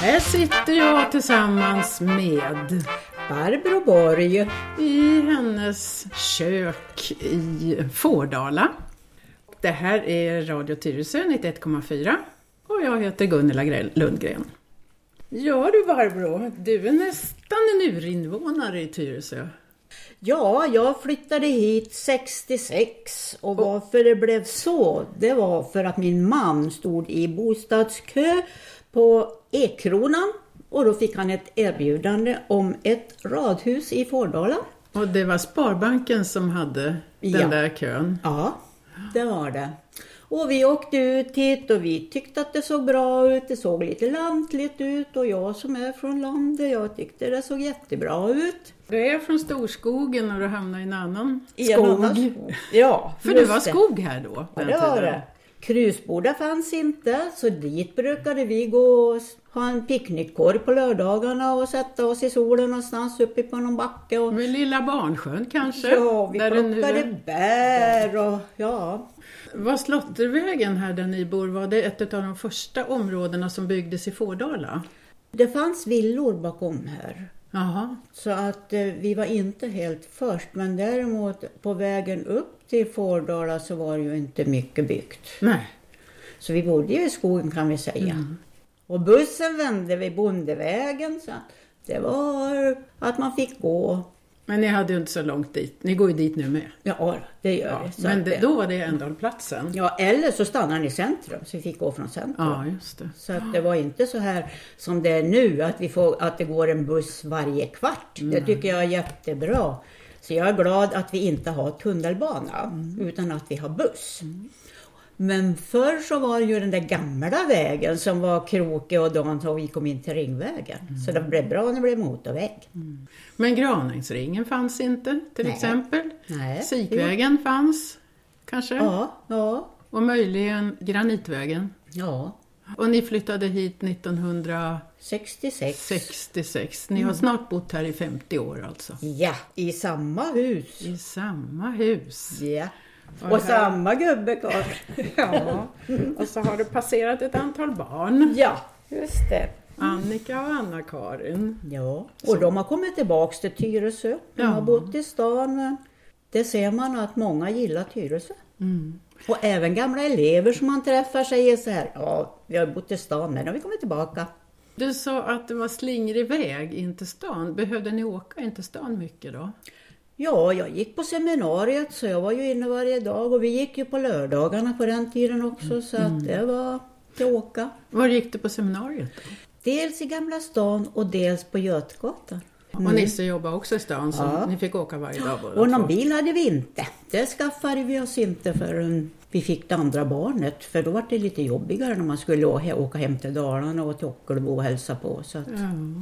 Här sitter jag tillsammans med Barbro Borg i hennes kök i Fårdala. Det här är Radio Tyresö 91,4 och jag heter Gunilla Lundgren. Ja du Barbro, du är nästan en urinvånare i Tyresö. Ja, jag flyttade hit 66 och varför det blev så, det var för att min man stod i bostadskö på Ekronan och då fick han ett erbjudande om ett radhus i Fårdala. Och det var Sparbanken som hade den där kön? Ja, det var det. Och vi åkte ut hit och vi tyckte att det såg bra ut. Det såg lite lantligt ut och jag som är från landet, jag tyckte det såg jättebra ut. Du är från Storskogen och du hamnar i en annan skog. Ja, för det var skog här då? Ja, det var det. Krusboda fanns inte, så dit brukade vi gå och ha en picknickkorg på lördagarna och sätta oss i solen någonstans uppe på någon backe. Och... Med lilla Barnsjön kanske? Ja, vi plockade bär och ja... Var Slottervägen här där ni bor, var det ett av de första områdena som byggdes i Fårdala? Det fanns villor bakom här. Jaha. Så att vi var inte helt först, men däremot på vägen upp till Fårdala så var det ju inte mycket byggt. Nej. Så vi bodde ju i skogen kan vi säga. Mm. Och bussen vände vid Bondevägen så det var att man fick gå. Men ni hade ju inte så långt dit. Ni går ju dit nu med. Ja, det gör det. Så men då var det ändå platsen. Ja, eller så stannade ni i centrum. Så vi fick gå från centrum. Ja, just det. Så att det var inte så här som det är nu. Att det går en buss varje kvart. Det tycker jag är jättebra. Så jag är glad att vi inte har tunnelbana. Utan att vi har buss. Men förr så var ju den där gamla vägen som var krokig och dant och vi kom in till Ringvägen. Så det blev bra när det blev motorväg. Men Graningsringen fanns inte till exempel? Nej. Sikvägen fanns kanske? Ja. Och möjligen Granitvägen? Ja. Och ni flyttade hit 1966. Ni har snart bott här i 50 år alltså? Ja, i samma hus. I samma hus? Ja. Och samma gubbe kvar. Ja, och så har det passerat ett antal barn. Ja, just det. Annika och Anna-Karin. Ja, och de har kommit tillbaka till Tyresö. De har bott i stan, men det ser man att många gillar Tyresö. Och även gamla elever som man träffar säger så här, ja, vi har bott i stan, men nu har vi kommit tillbaka. Du sa att det var slingrig väg in till stan. Behövde ni åka in till stan mycket då? Ja, jag gick på seminariet så jag var ju inne varje dag och vi gick ju på lördagarna på den tiden också så att det var till åka. Var gick du på seminariet då? Dels i Gamla stan och dels på Götgatan. Och Nisse jobbade också i stan så ni fick åka varje dag båda. Och någon bil hade vi inte. Det skaffade vi oss inte förrän vi fick det andra barnet. För då var det lite jobbigare när man skulle åka hem till Dalarna och till Ockelbo och hälsa på. Så att...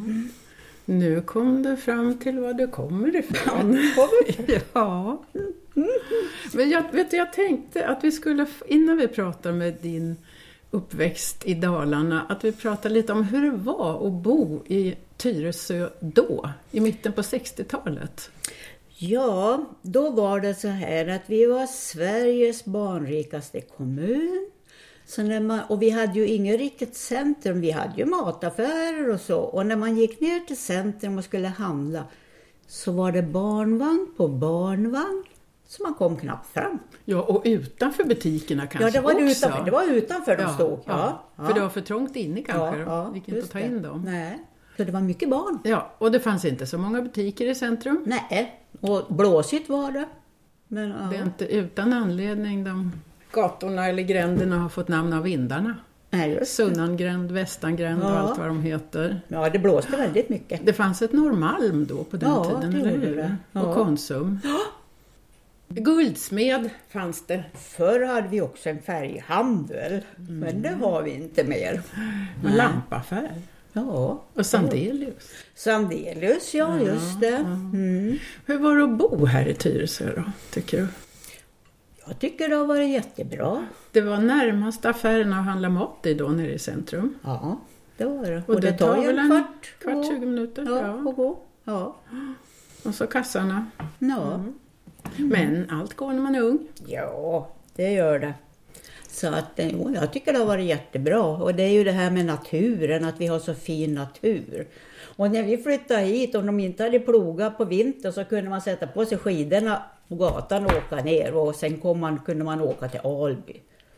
Nu kom du fram till var du kommer ifrån. Ja. Men jag tänkte att vi skulle, innan vi pratar med din uppväxt i Dalarna, att vi pratar lite om hur det var att bo i Tyresö då, i mitten på 60-talet. Ja, då var det så här att vi var Sveriges barnrikaste kommun. Så och vi hade ju inget riktigt centrum, vi hade ju mataffärer och så. Och när man gick ner till centrum och skulle handla så var det barnvagn på barnvagn. Så man kom knappt fram. Ja, och utanför butikerna kanske det var också. Det var utanför de stod. Ja. För det var för trångt inne kanske. Det gick inte att ta in dem. Nej, så det var mycket barn. Ja, och det fanns inte så många butiker i centrum. Nej, och blåsigt var det. Men, det är inte utan anledning de gatorna eller gränderna har fått namn av vindarna. Sunnangränd, Västangränd och allt vad de heter. Ja, det blåste väldigt mycket. Det fanns ett Norrmalm då på den tiden, eller hur? Och Konsum. Ja. Guldsmed fanns det. Förr hade vi också en färghandel, men det har vi inte mer. En lampaffär. Ja. Och Sandelius. Sandelius, just det. Hur var det att bo här i Tyresö då, tycker du? Jag tycker det har varit jättebra. Det var närmast affärerna att handla mat i då nere i centrum. Ja, det var det. Och det tar väl en kvart 20 minuter. Ja. Och så kassarna. Ja. Men allt går när man är ung. Ja, det gör det. Så att, jag tycker det har varit jättebra. Och det är ju det här med naturen, att vi har så fin natur. Och när vi flyttade hit, om de inte hade plogat på vintern, så kunde man sätta på sig skidorna på gatan och åka ner. Och sen kunde man åka till Alby.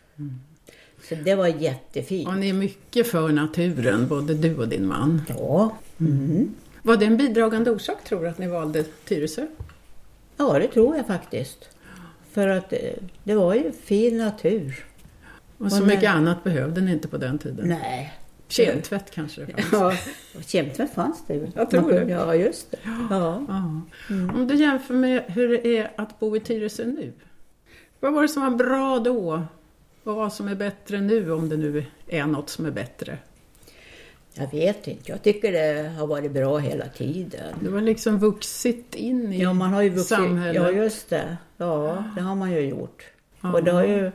Så det var jättefint. Och ni är mycket för naturen, både du och din man. Ja. Var det en bidragande orsak, tror du, att ni valde Tyresö? Ja, det tror jag faktiskt. För att det var ju fin natur. Och så mycket annat behövde ni inte på den tiden? Nej. Kemtvätt kanske det fanns? Ja, kemtvätt fanns det ju. Jag tror det. Ja, just det. Ja. Om du jämför med hur det är att bo i Tyresö nu. Vad var det som var bra då? Och vad som är bättre nu, om det nu är något som är bättre? Jag vet inte. Jag tycker det har varit bra hela tiden. Du har liksom vuxit in i man har ju vuxit, samhället. Ja, just det. Ja, det har man ju gjort. Och det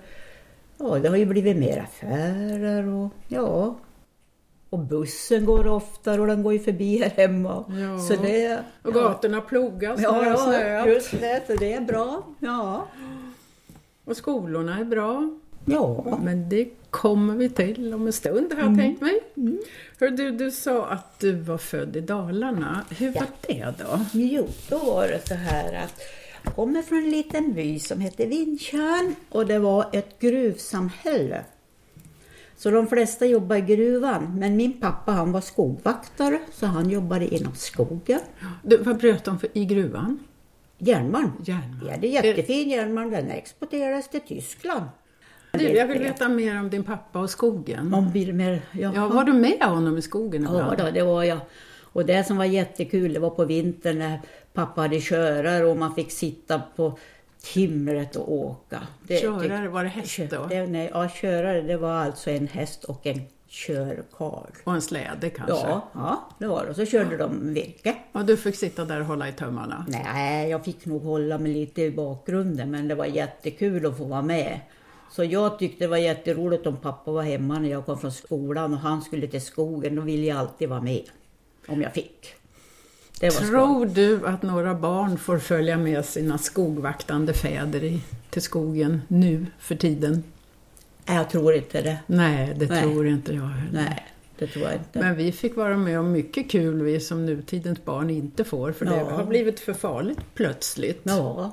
har ju blivit mer affärer och och bussen går oftare och den går ju förbi här hemma. Ja. Så det, och gatorna plogas. Ja, just det. Så det är bra. Ja. Och skolorna är bra. Ja. Men det kommer vi till om en stund, har jag tänkt mig. Hör du sa att du var född i Dalarna. Hur var det då? Jo, då var det så här att jag kommer från en liten by som heter Vintjärn. Och det var ett gruvsamhälle. Så de flesta jobbade i gruvan. Men min pappa, han var skogvaktare. Så han jobbade inom skogen. Vad bröt de i gruvan? Järnmalm. Ja, det är jättefin järnmalm. Den exporterades till Tyskland. Jag vill veta mer om din pappa och skogen. Var du med honom i skogen ibland? Ja, det var jag. Och det som var jättekul, det var på vintern när pappa hade körare och man fick sitta på timret och åka. Körare, var det häst då? Körare, det var alltså en häst och en körkarl. Och en släde kanske? Ja, det var det. Och så körde de virke. Och du fick sitta där och hålla i tömmarna? Nej, jag fick nog hålla mig lite i bakgrunden, men det var jättekul att få vara med. Så jag tyckte det var jätteroligt om pappa var hemma när jag kom från skolan och han skulle till skogen. Då ville jag alltid vara med, om jag fick. Tror du att några barn får följa med sina skogvaktande fäder till skogen nu för tiden? Jag tror inte det. Nej, det tror inte jag heller. Nej, det tror jag inte. Men vi fick vara med om mycket kul vi som nutidens barn inte får. För det har blivit för farligt plötsligt. Ja.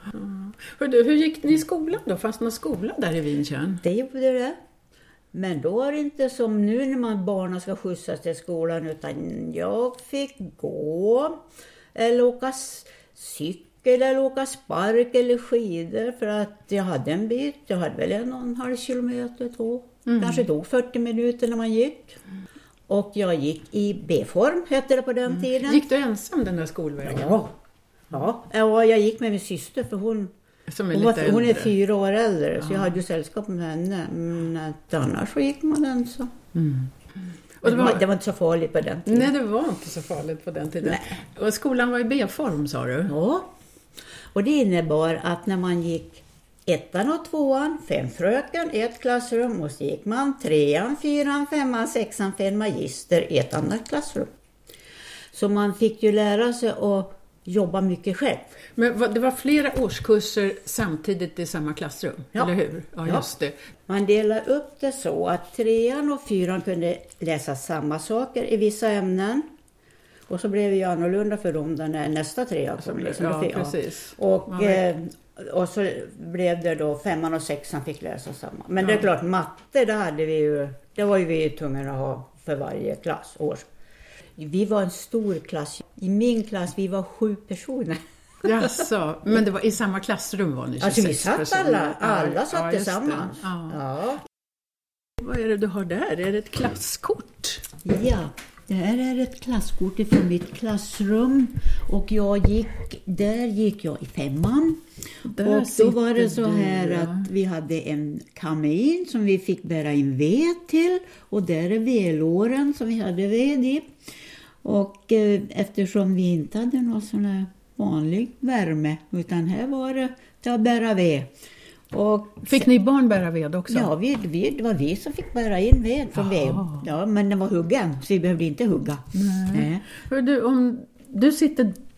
Hur gick ni i skolan då? Fanns det någon skola där i Vintjärn? Det gjorde det. Men då är det inte som nu när barnen ska skjutsas till skolan, utan jag fick gå eller åka cykel eller åka spark eller skidor, för att jag hade en bit. Jag hade väl 1,5 kilometer, 2. Kanske tog 40 minuter när man gick. Och jag gick i B-form, hette det på den tiden. Gick du ensam den där skolvägen? Ja, jag gick med min syster, för hon är 4 år äldre, så jag hade ju sällskap med henne. Men annars så gick man den så. Och det var inte så farligt på den tiden. Nej, det var inte så farligt på den tiden. Nej. Och skolan var i B-form, sa du? Ja, och det innebar att när man gick 1:an och 2:an, 5 fröken, 1 klassrum, och så gick man 3:an, 4:an, 5:an, 6:an, 5 magister i ett annat klassrum. Så man fick ju lära sig att jobba mycket själv. Men det var flera årskurser samtidigt i samma klassrum, eller hur? Ja, just det. Man delar upp det så att 3:an och 4:an kunde läsa samma saker i vissa ämnen. Och så blev det ju annorlunda för dem när nästa 3:a kom. Precis. Och så blev det då 5:an och 6:an fick läsa samma. Men det är klart, matte, det var ju vi tvungna att ha för varje klassår. Vi var en stor klass. I min klass, vi var 7 personer. Jaså, men det var i samma klassrum var ni 26 alltså vi satt alla satt tillsammans. Ja. Vad är det du har där? Är det ett klasskort? Ja, det här är ett klasskort från mitt klassrum. Och där gick jag i 5:an. Och då var det så här att vi hade en kamin som vi fick bära in ved till. Och där är vedlåren som vi hade ved i. Och eftersom vi inte hade någon sån här vanlig värme, utan här var det till att bära ved. Och fick ni barn bära ved också? Ja, det var vi som fick bära in ved från ved. Ja, men den var huggen, så vi behövde inte hugga. Nej. Hör du, om du sitter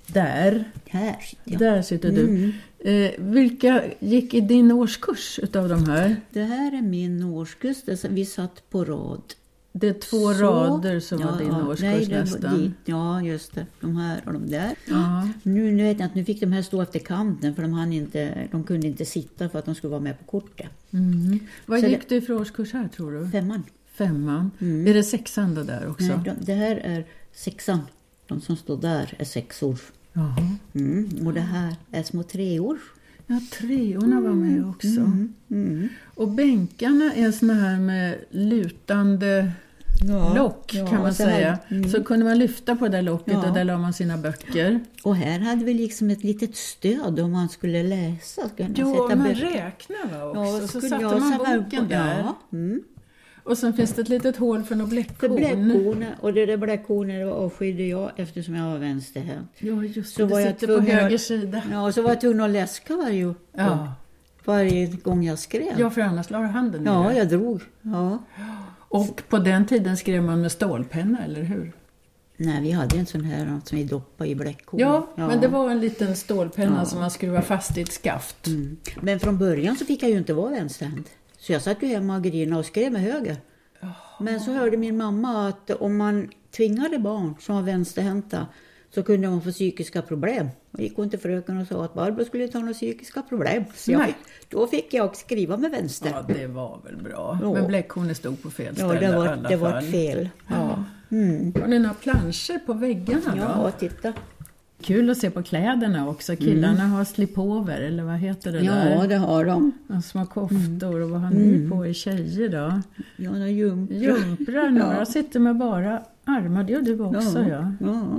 Där. Här. Där sitter du. Vilka gick i din årskurs utav de här? Det här är min årskurs. Vi satt på rad. Det är 2 rader som var din årskurs nästan. Ja, just det. De här och de där. Ja. Nu vet jag att nu fick de här stå efter kanten för de kunde inte sitta för att de skulle vara med på kortet. Vad gick du för årskurs här tror du? 5:an. Är det 6:an då där också? Nej, det här är 6:an. De som står där är 6-år. Och det här är små 3-år. Ja, 3:orna var med också. Och bänkarna är såna här med lutande lock kan man säga. Så kunde man lyfta på det locket och där la man sina böcker. Och här hade vi liksom ett litet stöd om man skulle läsa. Man räknar också. Så satte man boken där. Och sen finns det ett litet hål för några bläckkorn. Och det där bläckkornet avskydde jag eftersom jag var vänsterhänt. Ja, just det. Det sitter på höger sida. Ja, och så var jag tvungen att läska varje gång jag skrev. Ja, för annars la du handen ner. Ja, jag drog. Ja. Och på den tiden skrev man med stålpenna, eller hur? Nej, vi hade en sån här som vi doppade i bläckkorn. Ja, men det var en liten stålpenna som man skruvade fast i ett skaft. Men från början så fick jag ju inte vara vänsterhänt. Så jag satt ju hemma och grinade och skrev med höger. Men så hörde min mamma att om man tvingade barn som var vänsterhänta så kunde man få psykiska problem. Och gick hon till fröken och sa att Barbro skulle ta några psykiska problem. Så då fick jag skriva med vänster. Ja, det var väl bra. Men bläckkornet stod på fel ställe. Ja, det var fel. Ja. Har ni några planscher på väggarna då? Ja, titta. Kul att se på kläderna också. Killarna har slipover, eller vad heter det där? Ja, det har de. Små koftor och vad har ni på i tjejer då? Ja, det är jumprar. Jumprar, några sitter med bara armar. Det gör du också, ja.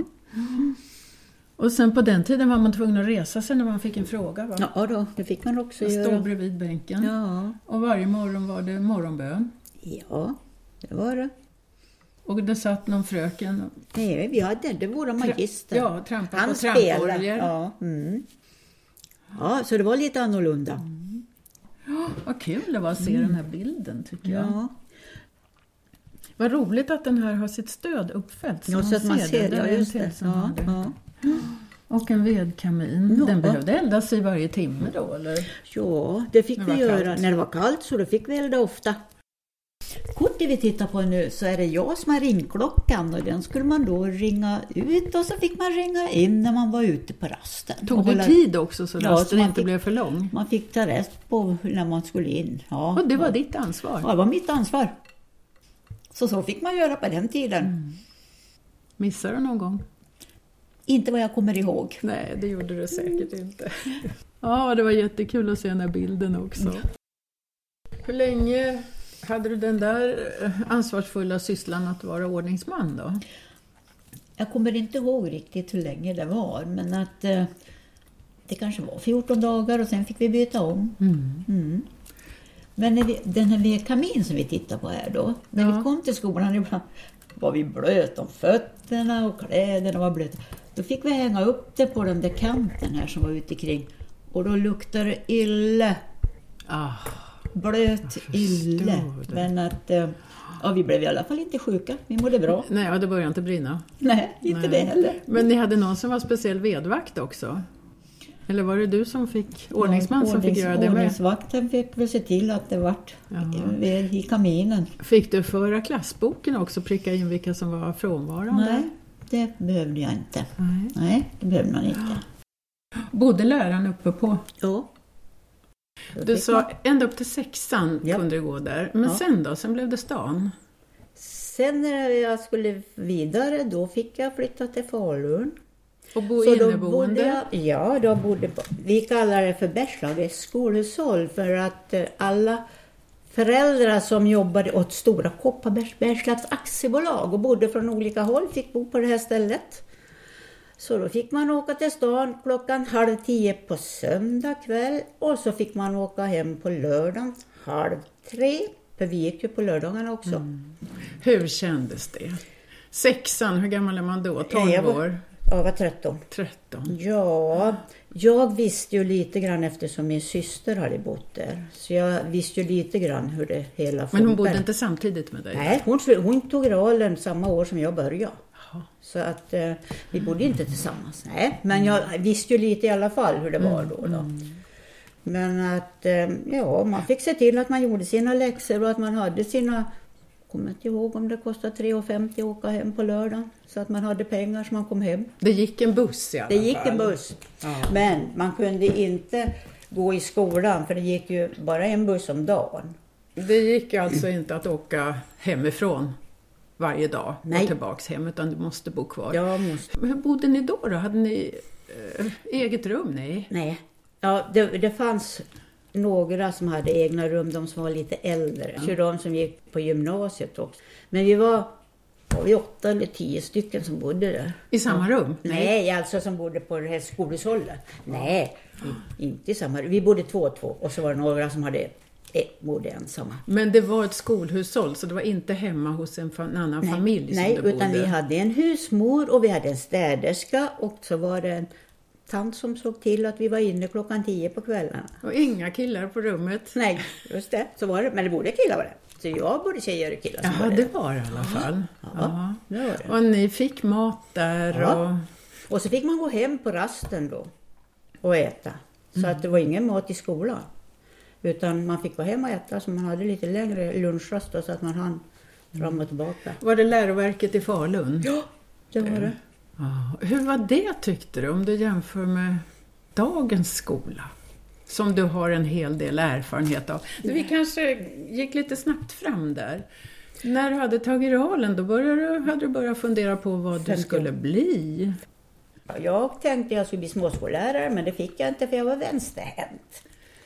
Och sen på den tiden var man tvungen att resa sig när man fick en fråga, va? Ja då, det fick man också göra. Stå bredvid bänken. Ja. Och varje morgon var det morgonbön. Ja, det var det. Och det satt någon fröken. Nej, vi hade det våra magister. Ja, trampa på tramporger. Ja. Ja, så det var lite annorlunda. Vad kul det var att se den här bilden, tycker jag. Ja. Vad roligt att den här har sitt stöd uppfällt. Så så att man ser det. Just det. Ja. Och en vedkamin. Den behövde eldas i varje timme då, eller? Ja, det fick vi göra. När det var kallt så då fick vi elda ofta. Kortet vi tittar på nu så är det jag som har ringklockan och den skulle man då ringa ut och så fick man ringa in när man var ute på rasten. Tog det tid också så rasten inte blev för lång? Man fick ta rätt på när man skulle in. Ja, och det var ditt ansvar? Ja, det var mitt ansvar. Så fick man göra på den tiden. Missade du någon gång? Inte vad jag kommer ihåg. Nej, det gjorde du säkert inte. Ja, det var jättekul att se den här bilden också. Hur länge hade du den där ansvarsfulla sysslan att vara ordningsman då? Jag kommer inte ihåg riktigt hur länge det var. Men att det kanske var 14 dagar och sen fick vi byta om. Men den här vedkamin som vi tittar på här då. När vi kom till skolan ibland var vi blöt om fötterna och kläderna var blöta. Då fick vi hänga upp det på den där kanten här som var ute kring. Och då luktade det ille. Blöt ille. Men att vi blev i alla fall inte sjuka. Vi mådde bra. Nej, det började inte brinna. Nej, inte det heller. Men ni hade någon som var speciell vedvakt också? Eller var det du som fick ordningsman som fick göra det med? Ordningsvakten fick väl se till att det vart ved i kaminen. Fick du föra klassboken också pricka in vilka som var frånvarande? Nej, det behövde jag inte. Nej, det behövde man inte. Bodde läraren uppe på? Ja. Du sa ända upp till 6:an kunde du gå där. Men sen då? Sen blev det stan? Sen när jag skulle vidare då fick jag flytta till Falun. Och bo inneboende? Då bodde vi kallar det för Bergslagens skolhushåll för att alla föräldrar som jobbade åt Stora Kopparbergs Bergslags aktiebolag och bodde från olika håll fick bo på det här stället. Så då fick man åka till stan 9:30 på söndag kväll och så fick man åka hem på lördagen 2:30. För vi gick ju på lördagarna också. Hur kändes det? 6:an, hur gammal är man då? 12 år? Jag var 13. 13? Ja, jag visste ju lite grann eftersom min syster hade bott där. Så jag visste ju lite grann hur det hela funkar. Men hon bodde inte samtidigt med dig? Nej, hon tog rollen samma år som jag började. Så att vi bodde inte tillsammans. Nej, men jag visste ju lite i alla fall hur det var då. Men att man fick se till att man gjorde sina läxor och att man hade sina... Jag kommer inte ihåg om det kostade 3,50 att åka hem på lördagen. Så att man hade pengar så man kom hem. Det gick en buss i alla fall. Det gick en buss. Ja. Men man kunde inte gå i skolan för det gick ju bara en buss om dagen. Det gick alltså inte att åka hemifrån varje dag och tillbaks hem, utan du måste bo kvar. Jag måste. Men hur bodde ni då? Hade ni eget rum? Nej. Ja, det fanns några som hade egna rum, de som var lite äldre. Så de som gick på gymnasiet också. Men vi var 8 eller 10 stycken som bodde där. I samma rum? Nej, alltså som bodde på det här skolhushållet. Nej, inte i samma rum. Vi bodde 2 och 2 och så var det några som bodde ensamma. Men det var ett skolhushåll, så det var inte hemma hos en annan familj som du bodde? Nej, utan vi hade en husmor och vi hade en städerska och så var det en tant som såg till att vi var inne 10:00 på kvällarna. Och inga killar på rummet? Nej, just det. Så var det. Men det borde killar var det. Så jag både tjejer och killar. Ja, det var det i alla fall. Ja, det var det. Och ni fick mat där? Ja. Och så fick man gå hem på rasten då och äta. Så att det var ingen mat i skolan. Utan man fick gå hem och äta så man hade lite längre lunchrast då, så att man hann fram och tillbaka. Var det läroverket i Falun? Ja, det var det. Hur var det tyckte du om du jämför med dagens skola? Som du har en hel del erfarenhet av. Vi kanske gick lite snabbt fram där. När du hade tagit realen då hade du börjat fundera på vad du skulle bli. Jag tänkte jag skulle bli småskollärare, men det fick jag inte för jag var vänsterhänt.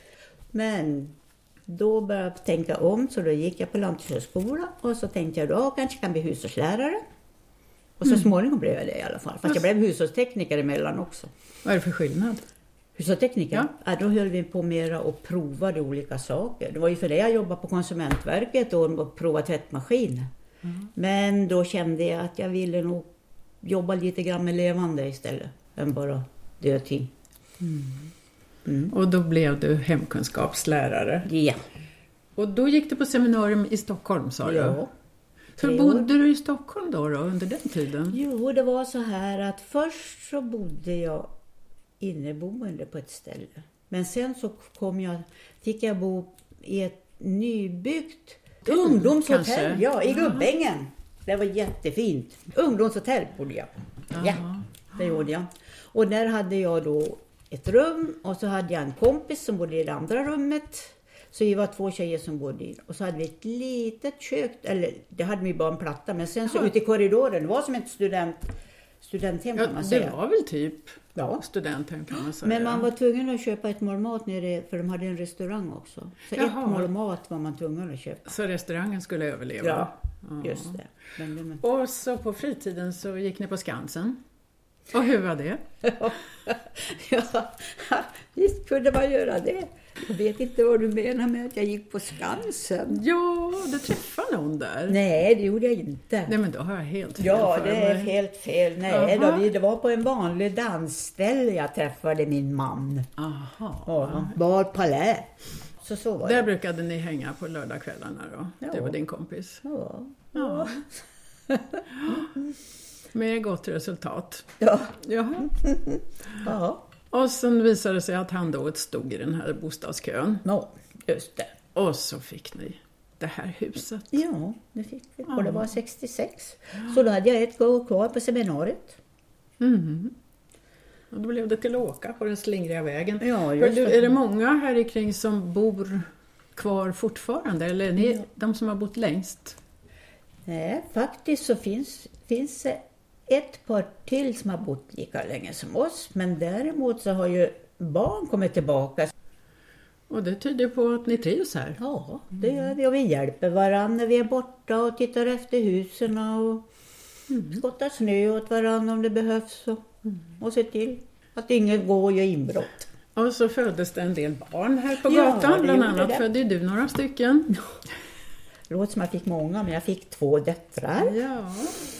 Men då började jag tänka om, så då gick jag på lanthushållsskola och så tänkte jag då kanske kan bli hushållslärare. Och så småningom blev jag det i alla fall. Fast jag blev hushållstekniker emellan också. Vad är det för skillnad? Hushållstekniker? Ja, då höll vi på mera och provade olika saker. Det var ju för det jag jobbade på Konsumentverket och provade tvättmaskin. Men då kände jag att jag ville nog jobba lite grann med levande istället. Än bara dödting. Och då blev du hemkunskapslärare. Ja. Och då gick du på seminarium i Stockholm, sa du? Ja. Hur bodde du i Stockholm då under den tiden? Jo, det var så här att först så bodde jag inneboende på ett ställe. Men sen så fick jag bo i ett nybyggt ungdomshotell. Ja, i Gubbängen. Det var jättefint. Ungdomshotell bodde jag. Ja, det gjorde jag. Och där hade jag då ett rum och så hade jag en kompis som bodde i det andra rummet. Så vi var 2 tjejer som bodde i. Och så hade vi ett litet kök, eller det hade vi bara en platta. Men sen så ute i korridoren, det var som ett studenthem kan man säga. Det var väl typ studenthem kan man säga. Men man var tvungen att köpa ett mål mat nere, för de hade en restaurang också. Så ett mål mat var man tvungen att köpa. Så restaurangen skulle överleva? Ja, just det. Och så på fritiden så gick ni på Skansen. Och hur var det? Ja, visst kunde man göra det. Jag vet inte vad du menar med att jag gick på Skansen. Ja, du träffade någon där. Nej, det gjorde jag inte. Nej, men då har jag helt fel. Ja, det är helt fel. Nej, det var på en vanlig dansställe jag träffade min man. Aha. Ja, Bar Palais. Så var det. Där brukade ni hänga på lördagskvällarna då? Ja. Det var din kompis? Ja. Med gott resultat. Ja. Jaha. Ja. Och sen visade det sig att han då stod i den här bostadskön. Ja, just det. Och så fick ni det här huset. Ja, det fick vi. Och det var 66. Så då hade jag ett år kvar på seminariet. Och då blev det till att åka på den slingriga vägen. Ja, just det. Är det många här kring som bor kvar fortfarande? Eller är ni de som har bott längst? Nej, faktiskt så finns det ett par till som har bott lika länge som oss. Men däremot så har ju barn kommit tillbaka. Och det tyder på att ni trivs här? Ja, det gör vi. Och vi hjälper varandra när vi är borta och tittar efter husen och skottar snö åt varandra om det behövs. Och ser till att ingen går och gör inbrott. Och så föddes det en del barn här på gatan. Bland annat födde du några stycken. Det låter som jag fick många, men jag fick 2 döttrar. Ja.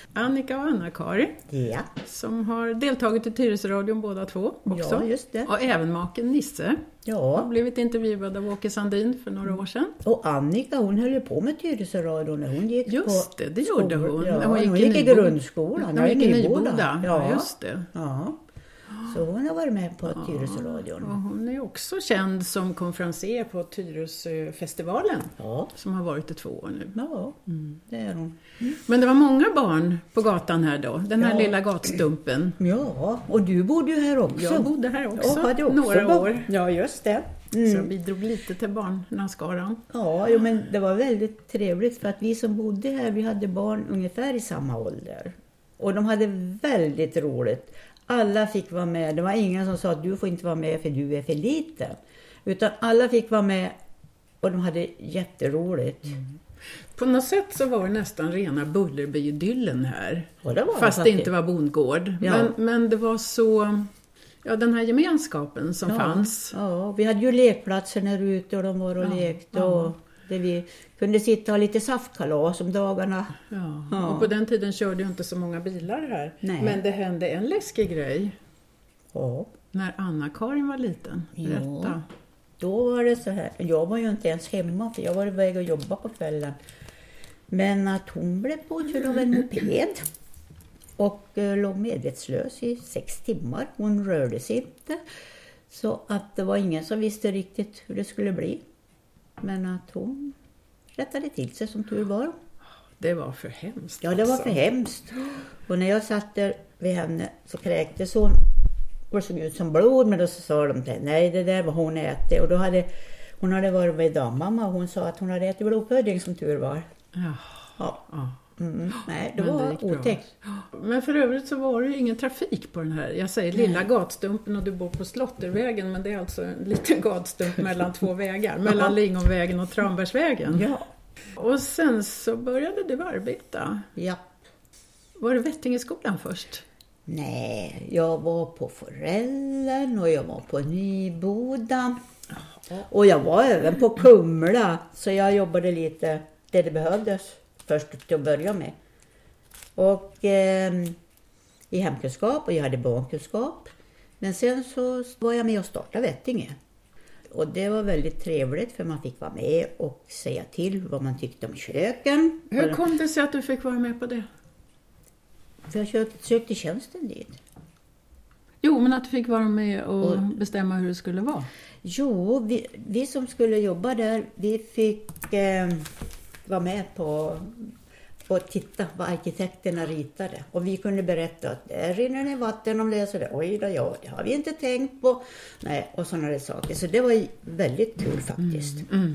Annika och Anna-Karin. Ja. Som har deltagit i Tyresöradion båda två också. Ja, just det. Och även maken Nisse. Har Ja. blivit intervjuad av Åke Sandin för några år sedan. Och Annika, hon höll ju på med Tyresöradion när hon gick Just på det gjorde hon. Ja, Hon gick i grundskolan. Hon gick i Nyboda. Nyboda. Ja, just det. Ja. Så hon har varit med på Tyresöradion. Och hon är också känd som konferencier på Tyresöfestivalen. Ja. Som har varit i 2 år nu. Ja, det är hon. Men det var många barn på gatan här då. Den här Ja. lilla gatstumpen. Ja, och du bodde ju här också. Jag bodde här också, Och hade också några år. Ja, just det. Så jag bidrog lite till barnaskaran. Ja, jo, men det var väldigt trevligt för att vi som bodde här, vi hade barn ungefär i samma ålder. Och de hade väldigt roligt. Alla fick vara med. Det var ingen som sa att du får inte vara med för du är för liten. Utan alla fick vara med och de hade jätteroligt. På något sätt så var det nästan rena Bullerby-idyllen här. Och det var Fast det faktiskt. inte var bondgård. Ja. Men det var så... Ja, den här gemenskapen som fanns. Ja, vi hade ju lekplatser när ute och de var och lekte. Och där vi kunde sitta och ha lite saftkalas om dagarna. Ja. Ja. Och på den tiden körde ju inte så många bilar här. Nej. Men det hände en läskig grej. Ja. När Anna-Karin var liten. Berätta. Ja. Då var det så här. Jag var ju inte ens hemma för jag var iväg och jobba på kvällen. Men att hon blev påkörd av en moped. Och låg medvetslös i 6 timmar. Hon rörde sig inte. Så att det var ingen som visste riktigt hur det skulle bli. Men att hon rättade till sig som tur var. Det var för hemskt. Ja, det var alltså. för hemskt. Och när jag satt där vid henne så kräktes hon. Och det såg ut som blod, men då så sa de till nej, det där var hon ätit. Och då hade hon varit med dagmamma och hon sa att hon hade ätit blodpudding som tur var. Ja. Ja. Ja. Nej, det Men var gick bra. otäckt. Men för övrigt så var det ju ingen trafik på den här. Jag säger lilla gatstumpen och du bor på Slottervägen, men det är alltså en liten gatstump mellan 2 vägar. Mellan Lingonvägen och Tranbergsvägen. Ja. Och sen så började du arbeta. Ja. Var det Vettingeskolan först? Nej, jag var på Forellen och jag var på Nyboda. Och jag var även på Kumla, så jag jobbade lite där det behövdes först till att börja med. Och i hemkunskap och jag hade barnkunskap. Men sen så var jag med och startade Vettinge. Och det var väldigt trevligt för man fick vara med och säga till vad man tyckte om köken. Hur kom det sig att du fick vara med på det? För jag sökte tjänsten dit. Jo, men att du fick vara med och bestämma hur det skulle vara. Jo, vi som skulle jobba där, vi fick vara med på och titta vad arkitekterna ritade. Och vi kunde berätta att där rinner det vatten om det så det. Oj då, ja, det har vi inte tänkt på. Nej, och sådana där saker. Så det var väldigt kul faktiskt.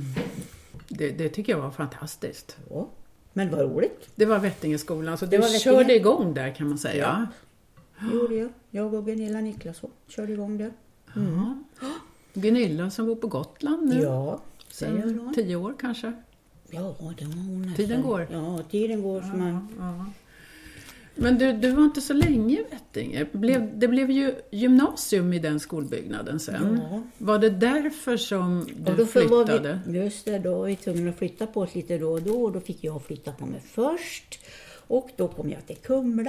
Det tycker jag var fantastiskt. Ja, men vad roligt. Det var Vettingeskolan, så Det du var Vettinge. körde igång där kan man säga. Gjorde jag. Jag och Gunilla Niklasson körde igång det. Ja. Gunilla som bor på Gotland nu. Ja, Sen 10 år kanske. Ja, det var hon nästan. Tiden går. Ja, tiden går som man... Ja. Men du var inte så länge i Vettinge. Det blev ju gymnasium i den skolbyggnaden sen. Ja. Var det därför som du Och då flyttade? Just det, då var vi tvungna att flytta på oss lite då och då. Och då fick jag flytta på mig först. Och då kom jag till Kumla.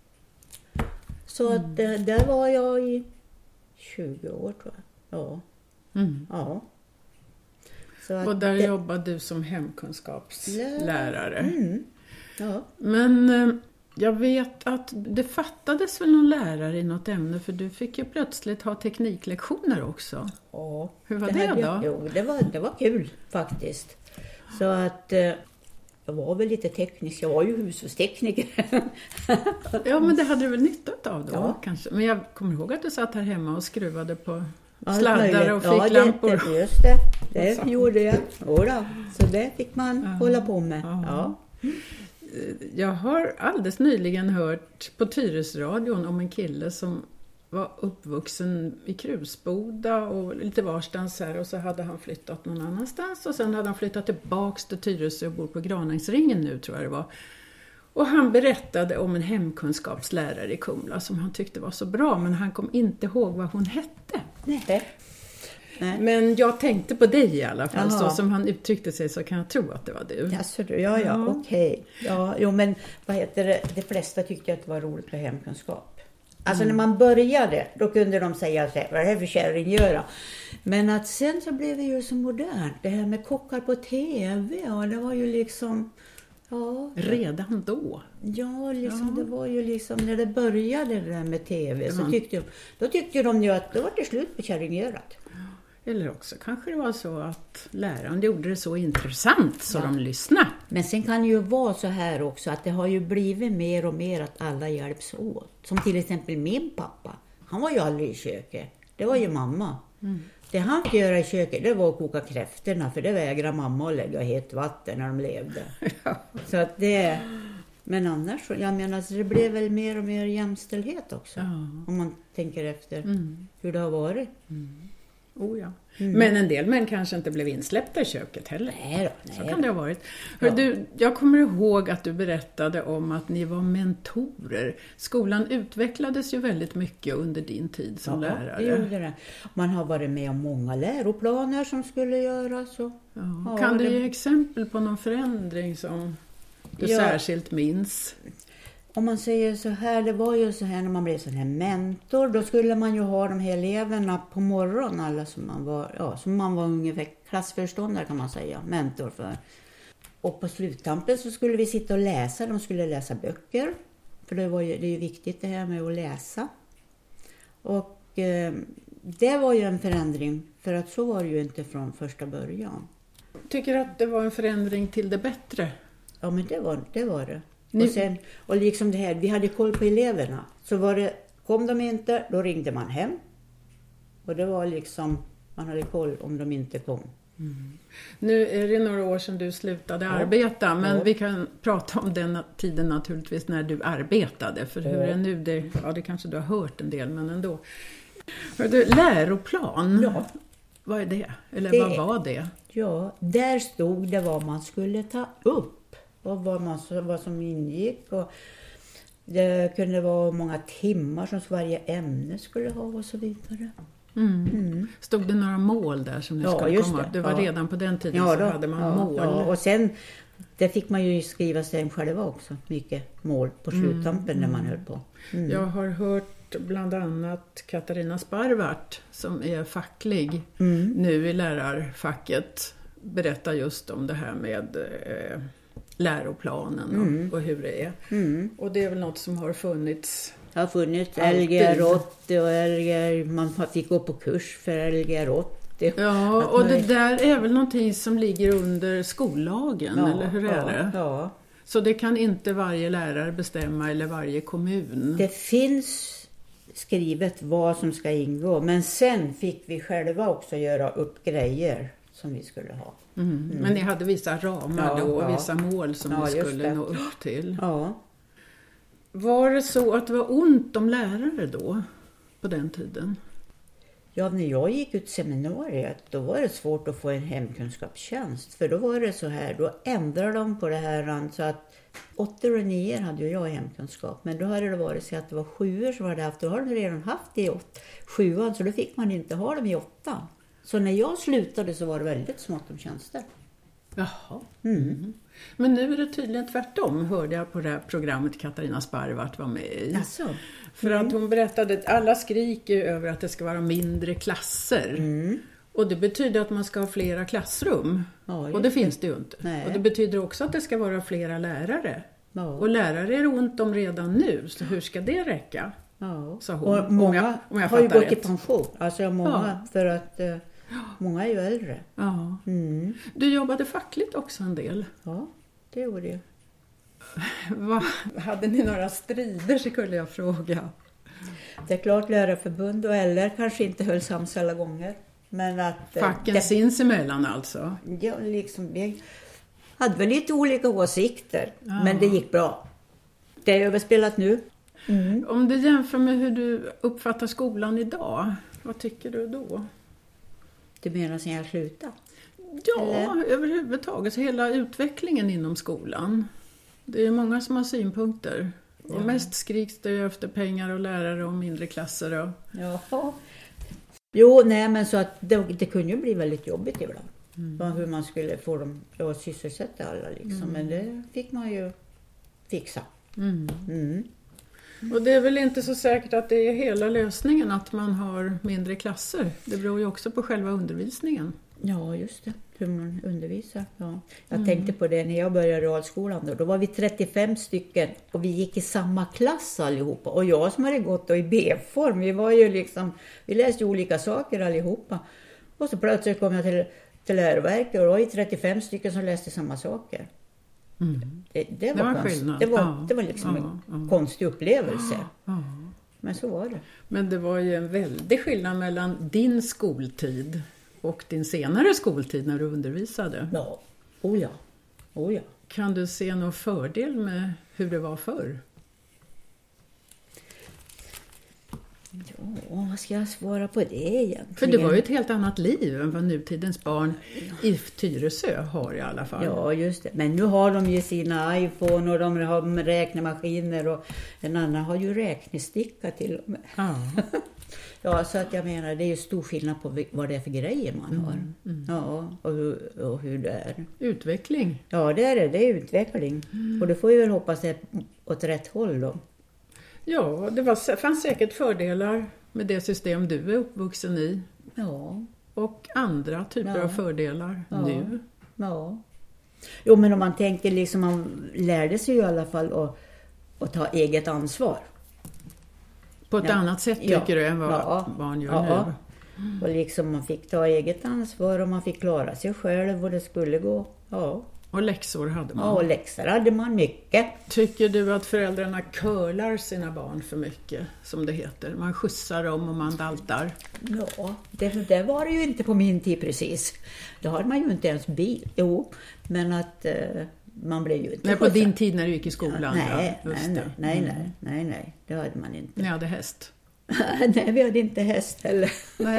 Så att där var jag i 20 år tror jag. Ja. Ja. Så att Och där jobbade du som hemkunskapslärare. Ja. Men jag vet att det fattades väl någon lärare i något ämne, för du fick ju plötsligt ha tekniklektioner också. Ja. Hur var det då? Jo, det var kul faktiskt. Så att jag var väl lite teknisk. Jag var ju hushållstekniker. Ja, men det hade du väl nytta av då kanske. Men jag kommer ihåg att du satt här hemma och skruvade på sladdar och ficklampor. Ja, just det gjorde jag. Jodå. Så det fick man hålla på med. Ja. Jag har alldeles nyligen hört på Tyresöradion om en kille som var uppvuxen i Krusboda och lite varstans här, och så hade han flyttat någon annanstans och sen hade han flyttat tillbaks till Tyresö och bor på Granängsringen nu tror jag det var. Och han berättade om en hemkunskapslärare i Kumla som han tyckte var så bra, men han kom inte ihåg vad hon hette. Nej. Nej. Men jag tänkte på dig i alla fall. Jaha. Så som han uttryckte sig så kan jag tro att det var du. Jaså, ja. Okej. Ja, jo, men vad heter det? De flesta tyckte att det var roligt med hemkunskap. Alltså när man började, då kunde de säga så här, vad är det för kärringgöra? Men att sen så blev det ju så modernt. Det här med kockar på tv, ja, det var ju liksom... Ja, Redan då? ja, liksom, det var ju liksom när det började det där med tv så tyckte de ju att då var det slut på kärringgörat. Eller också kanske det var så att läraren gjorde det så intressant så de lyssnade. Men sen kan det ju vara så här också att det har ju blivit mer och mer att alla hjälps åt. Som till exempel min pappa, han var ju aldrig i köket. Det var ju mamma. Det han fick göra i köket, det var att koka kräftorna, för det vägrade mamma att lägga hett vatten när de levde. Så att det... Men annars, jag menar, så det blev väl mer och mer jämställdhet också. Om man tänker efter hur det har varit. Oh ja. Men en del män kanske inte blev insläppta i köket heller. Nej. Så kan det ha varit. Du, jag kommer ihåg att du berättade om att ni var mentorer. Skolan utvecklades ju väldigt mycket under din tid som lärare. Det gjorde det. Man har varit med om många läroplaner som skulle göras. Kan du ge exempel på någon förändring som du särskilt minns? Om man säger så här, det var ju så här när man blev sån här mentor, då skulle man ju ha de här eleverna på morgonen, alla som man var ungefär klassförståndare kan man säga, mentor för. Och på sluttampen så skulle vi sitta och läsa, de skulle läsa böcker, för det är ju viktigt det här med att läsa. Och det var ju en förändring, för att så var det ju inte från första början. Tycker du att det var en förändring till det bättre? Ja, men det var det. Och liksom det här, vi hade koll på eleverna. Så var det, kom de inte, då ringde man hem. Och det var liksom, man hade koll om de inte kom. Nu är det några år sedan du slutade arbeta, men vi kan prata om den tiden naturligtvis när du arbetade. För hur är det nu? Det kanske du har hört en del, men ändå. Läroplan, vad är det? Eller vad var det? Ja, där stod det vad man skulle ta upp. Och vad som ingick. Och det kunde vara många timmar som varje ämne skulle ha och så vidare. Stod det några mål där som ni skulle komma? Det var redan på den tiden så hade man mål. Ja, och sen det fick man ju skriva sig själva också. Mycket mål på sluttampen när man höll på. Jag har hört bland annat Katarina Sparvart som är facklig nu i lärarfacket berätta just om det här med läroplanen och hur det är. Och det är väl något som har funnits. Det har funnits Lgr 80 och man fick gå på kurs för Lgr 80. Ja, och det där är väl någonting som ligger under skollagen, eller hur är det? Ja. Så det kan inte varje lärare bestämma eller varje kommun? Det finns skrivet vad som ska ingå, men sen fick vi själva också göra upp grejer som vi skulle ha. Men ni hade vissa ramar då och vissa mål som ni skulle nå upp till. Ja. Var det så att det var ont om lärare då, på den tiden? Ja, när jag gick ut seminariet, då var det svårt att få en hemkunskapstjänst. För då var det så här, då ändrade de på det här så att 8 och 9 hade ju jag i hemkunskap. Men då hade det varit så att det var 7 som hade haft, då har de redan haft det i 7, så då fick man inte ha dem i 8. Så när jag slutade så var det väldigt smått om tjänster. Jaha. Men nu är det tydligen tvärtom, hörde jag på det här programmet Katarina Sparvart var med i. Alltså. För att hon berättade att alla skriker över att det ska vara mindre klasser. Och det betyder att man ska ha flera klassrum. Ja, och det finns det ju inte. Nej. Och det betyder också att det ska vara flera lärare. Ja. Och lärare är det ont om redan nu, så hur ska det räcka? Ja. Sa hon. Och många om jag har ju gått rätt. i pension. Alltså många, för att många är ju äldre. Ja. Du jobbade fackligt också en del. Ja, det gjorde jag. Hade ni några strider, så skulle jag fråga. Det är klart lärarförbund och LR kanske inte höll sams alla gånger. Men att... Facken sinsemellan alltså? Ja, liksom vi hade väl lite olika åsikter. Men det gick bra. Det är överspelat nu. Om du jämför med hur du uppfattar skolan idag, vad tycker du då? Du menar sen jag slutade? Ja, överhuvudtaget hela utvecklingen inom skolan. Det är många som har synpunkter. Och mest skriks det efter pengar och lärare och mindre klasser. Och... Ja, Jo, nej, men så att det kunde ju bli väldigt jobbigt ibland. Hur man skulle få dem att sysselsätta alla liksom. Men det fick man ju fixa. Och det är väl inte så säkert att det är hela lösningen att man har mindre klasser. Det beror ju också på själva undervisningen. Ja, just det. Hur man undervisar. Ja. Jag tänkte på det när jag började realskolan. Då var vi 35 stycken och vi gick i samma klass allihopa. Och jag som hade gått i B-form, vi var ju liksom, vi läste olika saker allihopa. Och så plötsligt kom jag till läroverket och då var det 35 stycken som läste samma saker. Det var skillnad. Det var liksom en konstig upplevelse. Men så var det. Men det var ju en väldig skillnad mellan din skoltid och din senare skoltid när du undervisade. Ja, oh ja. Kan du se någon fördel med hur det var förr? Ja, vad ska jag svara på det egentligen? För det var ju ett helt annat liv än vad nutidens barn i Tyresö har i alla fall. Ja, just det. Men nu har de ju sina iPhone och de har räknemaskiner och en annan har ju räknesticka till och med. Ja. Ja, så att jag menar, det är ju stor skillnad på vad det är för grejer man har. Ja, och hur det är. Utveckling. Ja, det är utveckling. Och det får ju väl hoppas det åt rätt håll då. Ja, det fanns säkert fördelar med det system du är uppvuxen i. Ja. Och andra typer av fördelar nu. Ja. Jo, men om man tänker liksom, man lärde sig ju i alla fall att ta eget ansvar. På ett annat sätt tycker du än vad barn gör nu. Och liksom man fick ta eget ansvar och man fick klara sig själv och det skulle gå. Ja. Och läxor hade man. Ja, och läxor hade man mycket. Tycker du att föräldrarna curlar sina barn för mycket, som det heter? Man skjutsar dem och man daltar. Ja, det var det ju inte på min tid precis. Då hade man ju inte ens bil. Jo, men att man blev ju inte... Nej, på din tid när du gick i skolan. Nej, det hade man inte. Ni hade häst? Nej, vi hade inte häst heller.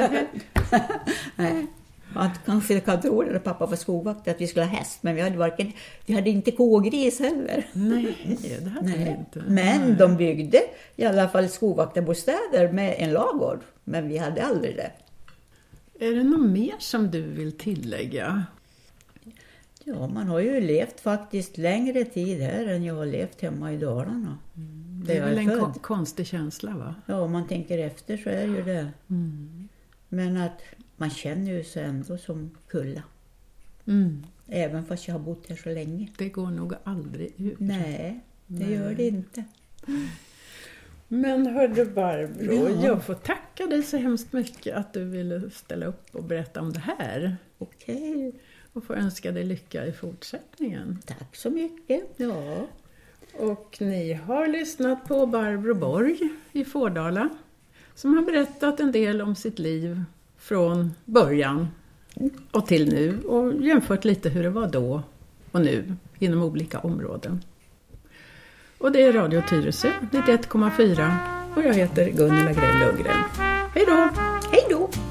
Nej. Man kanske kan tro det när pappa var skogvakt att vi skulle ha häst, men vi hade inte kogris heller. Nej, det hade vi inte. Men de byggde i alla fall skogvaktarbostäder med en lagård, men vi hade aldrig det. Är det något mer som du vill tillägga? Ja, man har ju levt faktiskt längre tid här än jag har levt hemma i Dalarna. Det är väl en konstig känsla, va? Ja, om man tänker efter så är ju det. Men att man känner ju sig ändå som kulla. Även fast jag har bott här så länge. Det går nog aldrig ut. Nej, det gör det inte. Men hörde Barbro, jag får tacka dig så hemskt mycket att du ville ställa upp och berätta om det här. Okej. Och får önska dig lycka i fortsättningen. Tack så mycket. Ja. Och ni har lyssnat på Barbro Borg i Fårdala, som har berättat en del om sitt liv från början och till nu och jämfört lite hur det var då och nu inom olika områden. Och det är Radio Tyresö 91,4 och jag heter Gunilla Grell Lundgren. Hej då! Hej då!